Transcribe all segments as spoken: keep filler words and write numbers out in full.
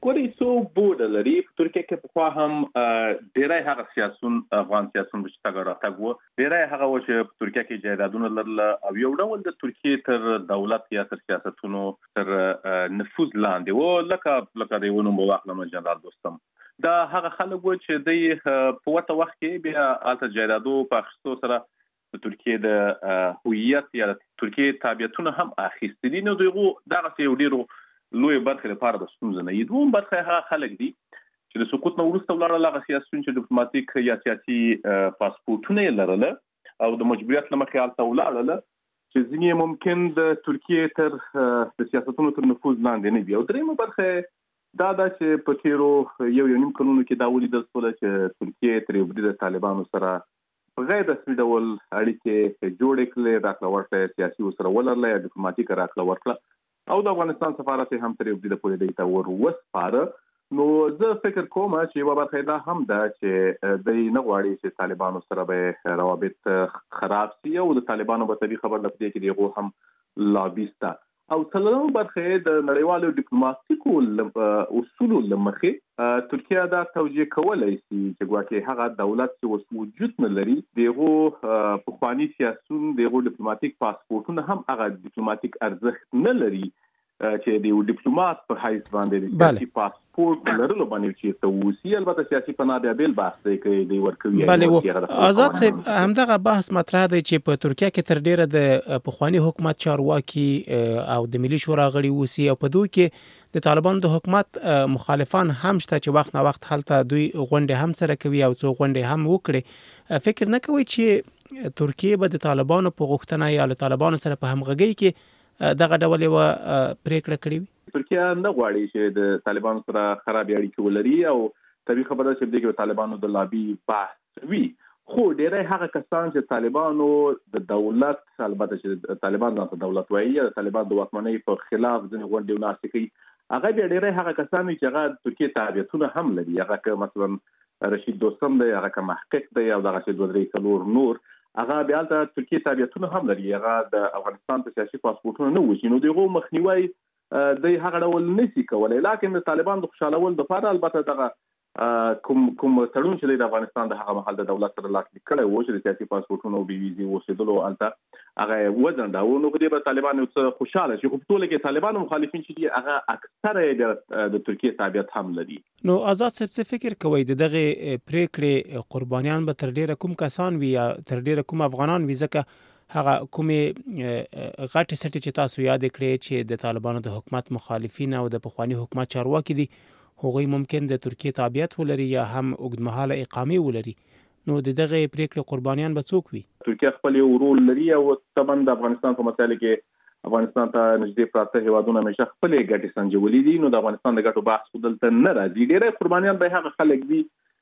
ګوري څو بوډه لري په ترکیه کې پخوا هم ډېری هغه سیاسون افغان سیاسون چې تګ راتګ و ډېری هغه و چې په ترکیه کې جایدادونه لرله او یو ډول د ترکیه تر دولت یا تر سیاستونو تر نفوذ لاندې و لکه لکه د یو نوم واخلم جنرال دوستم دا هغه خلک و چې د په وته وخت کې بیا الته جایدادو په اخیستو سره د ترکیه د هویت یا ترکیه تابعیتونه هم اخیستي دي نو دغه دغه یو ډیرو لوی برخه لپاره د ستونزې نه یي دوم برخه هغه خلک دي چې د سقوط نه وروسته ولاړ لغه سیاسيون چې ډیپلوماټیک یا سیاسي پاسپورتونه لرله او د مجبوریت لمخې حالت ولاړله چې ځینې ممکن د ترکیه تر د سیاستونو تر نفوذ لاندې نه وي او درېمه برخه دا دا چې په تیرو یو یو نیم کلونو کې دا ولیدل شول چې ترکیه تر یو د طالبانو سره په غیر رسمي ډول اړیکې جوړې کړې راکړه ورکړه سیاسي وسره ولرله یا ډیپلوماټیک راکړه ورکړه او د افغانستان سفارت هم تر یو د پوره دیتا ور وسپاره نو زه فکر کوم چې یو برخه دا هم ده چې د نه غواړي چې طالبانو سره به روابط خراب شي او د طالبانو په طبي خبر لپاره کې دیغه هم لابیستا او څلورم برخه د نړیوالو ډیپلوماټیکو اصول لمخې ترکیه دا توجیه کولای شي چې ګواکې هغه دولت چې وجود نه لري دغه په خواني سیاسون دغه ډیپلوماټیک پاسپورتونه هم هغه ډیپلوماټیک ارزښت نه لري چې د یو ډیپلوماټ په حیث باندې د پاسپورت لرلو باندې چې ته وسی البته سیاسي پناه دی بیل بحث کوي دی ورکوي بله آزاد صاحب همدغه بحث مطرح دی چې په ترکیه کې تر ډیره د پخوانی حکومت چارواکي او د ملي شورا غړي وسی او په دوی کې د طالبانو د حکومت مخالفان هم شته چې وخت نه وخت هلته دوی غونډه هم سره کوي او څو غونډه هم وکړي فکر نه کوي چې ترکیه به د طالبانو په غوښتنه یا له طالبانو سره په همغږي کې دغه ډول یو پریکړه کړې وي ترکیه نه غواړي چې د طالبانو سره خراب اړیکې ولري او طبي خبره چې دغه طالبانو د لابي بحث وی خو ډېری هغه کسان چې طالبانو د دولت البته چې طالبان د دولت وایي د طالبان د واکمنۍ په خلاف ځنې غونډې وناسي کوي هغه ډېری هغه کسان چې هغه ترکیه تابعیتونه هم لري هغه که مثلا رشید دوستم دی هغه که محقق دی او دغه چې دوه درې څلور نور هغه بیا د ترکیه تابعیتونه هم لري هغه د افغانستان په سیاسي پاسپورتونو نه وځي نو دغه مخنیوي د هغه ډول نشي کولای لکه د طالبان د خوشالول د لپاره البته دغه کوم کوم تړون چې د افغانستان د هغه محل د دولت سره لاسلیک کړي وو چې د سیاسي پاسپورتونو بي ویزي وسیدلو البته هغه وزن دا نو په دې په طالبان یو خوشاله چې په ټول کې طالبان مخالفین چې هغه اکثره د ترکیه تابعیت هم لري نو آزاد صاحب څه فکر کوي دغه پریکړې قربانیان به تر ډیره کوم کسان وي یا تر ډیره کوم افغانان وي ځکه هغه کومې غټې سټې چې تاسو یاد کړې چې د طالبانو د حکومت مخالفین او د پخوانی حکومت چارواکي دي هغوی ممکن د ترکیه تابعیت ولري یا هم اوږدمهاله اقامه ولري نو دغه پریکړې قربانیان به څوک وي ترکیه خپل یو رول لري او طبعا د افغانستان په مسایلو کې افغانستان ته نږدې پراته هیوادونه همیشه خپل ګټې سنجولې دي نو د افغانستان د ګټو بحث دلته نه راځي ډېر قربانیان به هغه خلک دي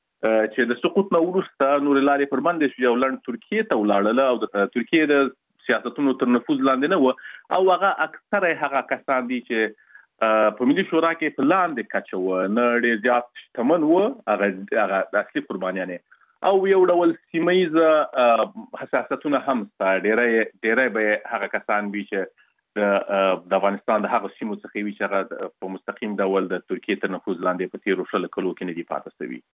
چې د سقوط نه وروسته نور لارې پر باندې شو یو لړ ترکیه ته ولاړله او د ترکیه د سیاستونو تر نفوذ لاندې نه و او هغه اکثره هغه کسان دي چې په ملي شورا کې په لاندې کچه و نه ډېر زیات شتمن و هغه هغه اصلي قربانیان او یو ډول سیمایي حساسیتونه هم سره ډېر ډېر به هغه کسان وي چې د افغانستان د هغه سیمو څخه وي چې هغه په مستقیم ډول د ترکیه تر نفوذ لاندې په تیرو شلو کلو کې نه دي پاتې شوي